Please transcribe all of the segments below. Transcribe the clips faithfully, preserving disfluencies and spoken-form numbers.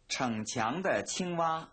逞强的青蛙。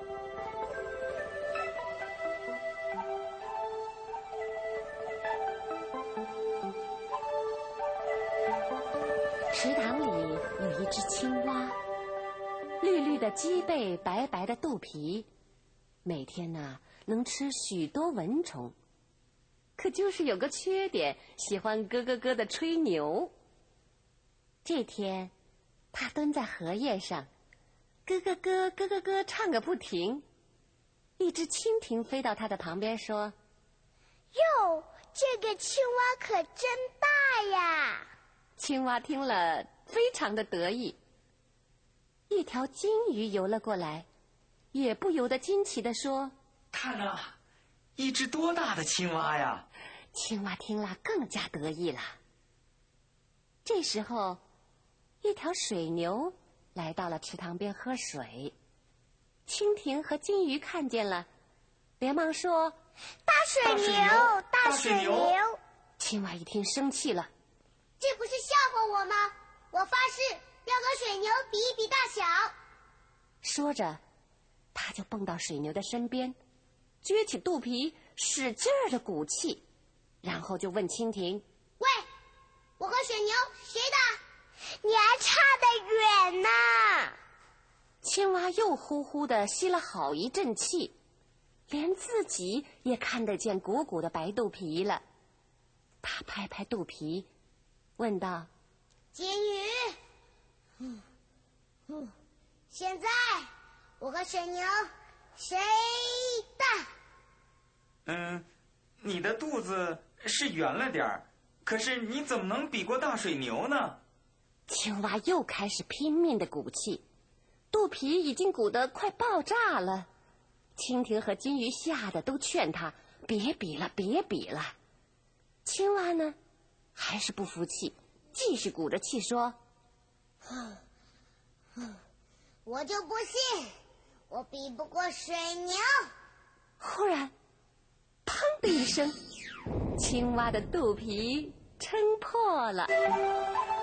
池塘里有一只青蛙，绿绿的脊背，白白的肚皮，每天呢能吃许多蚊虫，可就是有个缺点，喜欢咯咯咯的吹牛。这天他蹲在荷叶上，咯咯咯咯咯咯唱个不停。一只蜻蜓飞到他的旁边说： 哟，这个青蛙可真大呀！ 青蛙听了非常的得意。一条金鱼游了过来，也不由得惊奇地说： 看啊，一只多大的青蛙呀！ 青蛙听了更加得意了。这时候一条水牛来到了池塘边喝水，蜻蜓和金鱼看见了，连忙说： 大水牛，大水牛！ 青蛙一听生气了： 这不是笑话我吗？我发誓要和水牛比一比大小。 说着他就蹦到水牛的身边，撅起肚皮使劲儿的鼓气，然后就问蜻蜓： 喂，我和水牛谁大？你还差得远呢！ 青蛙又呼呼地吸了好一阵气，连自己也看得见鼓鼓的白肚皮了。他拍拍肚皮问道： 金鱼，嗯嗯，现在我和水牛谁大？ 嗯，你的肚子是圆了点儿，可是你怎么能比过大水牛呢？ 青蛙又开始拼命的鼓气，肚皮已经鼓得快爆炸了。蜻蜓和金鱼吓得都劝他别比了，别比了。青蛙呢，还是不服气，继续鼓着气说： 嗯嗯，我就不信我比不过水牛。 忽然砰的一声，青蛙的肚皮撑破了。